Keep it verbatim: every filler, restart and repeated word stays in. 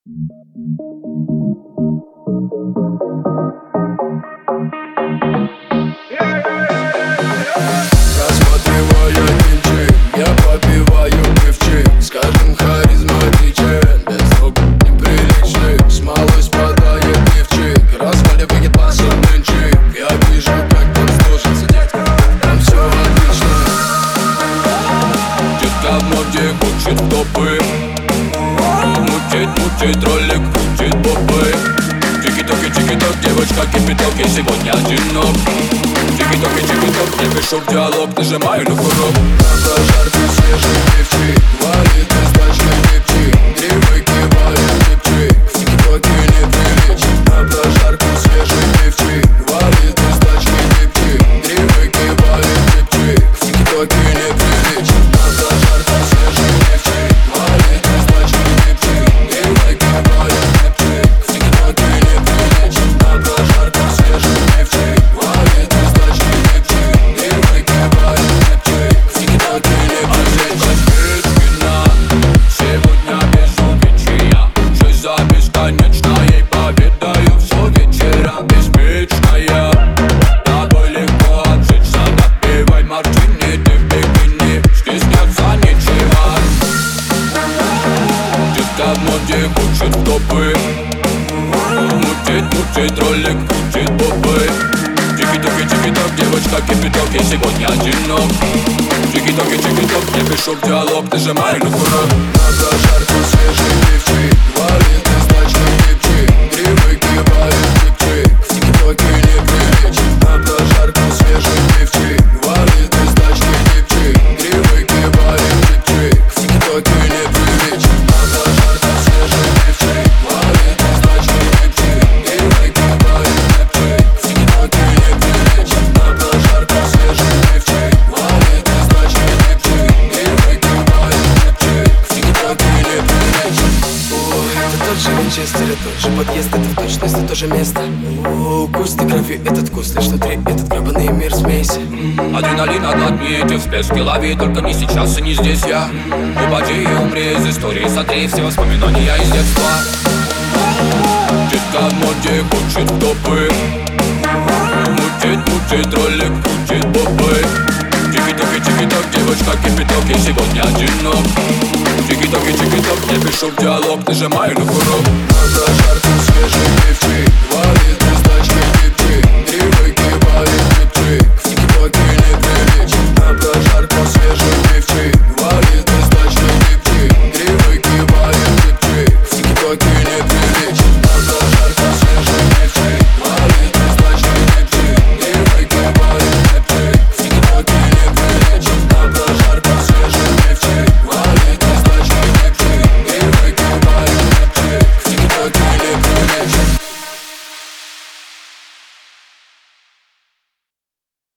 Рассматривая кинчик, я попиваю пивчик. Скажем, харизматичен, без рук неприличный. С малой спадает лифчик, разваливает пассатенчик. Я вижу, как там сложится, там все отлично. Детка в моде хочет в топы. Мутит, мутит, ролик крутит попы. Тики-токи, тики-ток, девочка кипяток, и сегодня одинок. Тики-токи, тики-ток, я пишу в диалог, нажимаю на курок. На прожарку свежий пивчик, валит из тачки дипчик. Три выкивает дипчик, в тики-токе неприлично. На прожарку свежий пивчик, валит из тачки дипчик. Три выкивает дипчик, в тики-токе неприлично. На прожарку свежий пивчик, валит из тачки дипчик. Три выкивает дипчик, в тики-токе неприлично. На прожарку свежий пивчик, валит из тачки дипчик. Три выкивает дипчик, в тики-токе неприлично. Сегодня безупечия, жизнь за бесконечной, повидаю все вечера беспечная. Тобой легко обжечься, допивай мартини, ты в бикини, стесняться нечего. Детка в моде хочет в топы. Мутит, мутит, ролик крутит попы. Тики-токи, тики-ток, девочка кипяток, я сегодня одинок. Тики-токи, тики-ток, я пишу в диалог, нажимаю на курок. На прожарку свежий пивчик, валит из тачки дипчик. Три выкивает дипчик, в тики-токе неприлично. На прожарку свежий пивчик, валит из тачки дипчик. Три выкивает дипчик, в тики-токе неприлично. На прожарку свежий пивчик, валит из тачки дипчик. Три выкивает дипчик, в тики-токе неприлично. На прожарку свежий пивчик, валит из тачки дипчик. Три выкивает дипчик, в тики-токе неприлично. Это тот же Винчестер, это тот же подъезд, это в точности то же место. О, густой крови этот вкус, лишь внутри этот гребаный мир смесь. Адреналин отладни, эти всплески лови, только не сейчас и не здесь я. Упади и умри из истории, сотри все воспоминания из детства. Детка в моде хочет в топы. Мутит, мутит, ролик крутит попы. Тики-токи, тики-ток, девочка кипяток, я сегодня одинок. Тики-токи, тики-ток, я пишу в диалог, нажимаю на курок. На прожарку свежий пивчик,